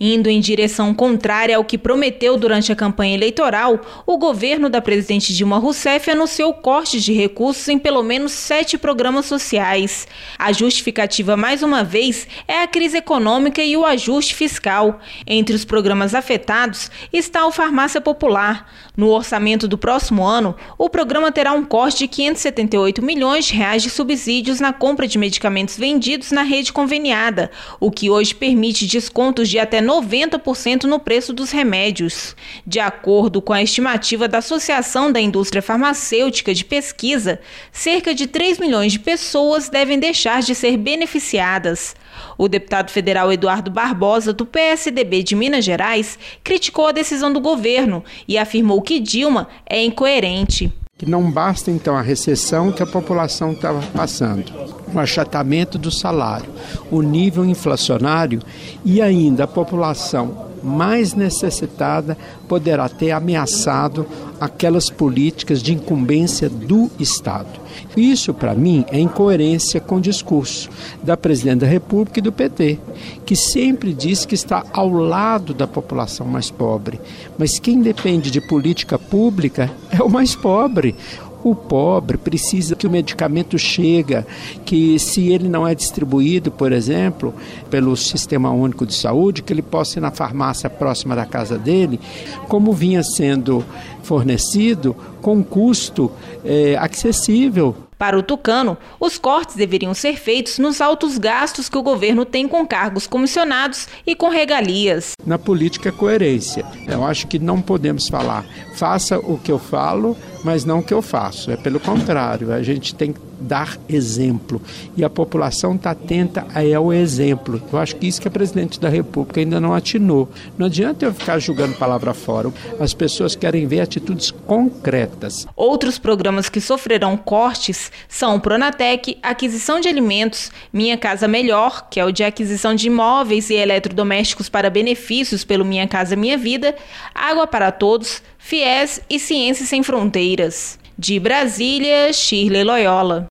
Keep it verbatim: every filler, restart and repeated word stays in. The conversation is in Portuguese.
Indo em direção contrária ao que prometeu durante a campanha eleitoral, o governo da presidente Dilma Rousseff anunciou cortes de recursos em pelo menos sete programas sociais. A justificativa, mais uma vez, é a crise econômica e o ajuste fiscal. Entre os programas afetados está o Farmácia Popular. No orçamento do próximo ano, o programa terá um corte de quinhentos e setenta e oito milhões de reais de subsídios na compra de medicamentos vendidos na rede conveniada, o que hoje permite descontos de até noventa por cento no preço dos remédios. De acordo com a estimativa da Associação da Indústria Farmacêutica de Pesquisa, cerca de três milhões de pessoas devem deixar de ser beneficiadas. O deputado federal Eduardo Barbosa, do P S D B de Minas Gerais, criticou a decisão do governo e afirmou que Dilma é incoerente. Que não basta, então, a recessão que a população estava passando, o achatamento do salário, o nível inflacionário e ainda a população mais necessitada poderá ter ameaçado aquelas políticas de incumbência do Estado. Isso, para mim, é incoerência com o discurso da presidente da República e do P T, que sempre diz que está ao lado da população mais pobre. Mas quem depende de política pública é o mais pobre. O pobre precisa que o medicamento chegue, que se ele não é distribuído, por exemplo, pelo Sistema Único de Saúde, que ele possa ir na farmácia próxima da casa dele, como vinha sendo fornecido com custo é, acessível. Para o tucano, os cortes deveriam ser feitos nos altos gastos que o governo tem com cargos comissionados e com regalias. Na política é coerência. Eu acho que não podemos falar, faça o que eu falo, mas não o que eu faço. É pelo contrário, a gente tem que dar exemplo. E a população está atenta ao exemplo. Eu acho que isso que a presidente da República ainda não atinou. Não adianta eu ficar julgando palavra fora. As pessoas querem ver atitudes concretas. Outros programas que sofrerão cortes são o Pronatec, aquisição de alimentos, Minha Casa Melhor, que é o de aquisição de imóveis e eletrodomésticos para benefícios pelo Minha Casa Minha Vida, Água para Todos, Fies e Ciências Sem Fronteiras. De Brasília, Shirley Loyola.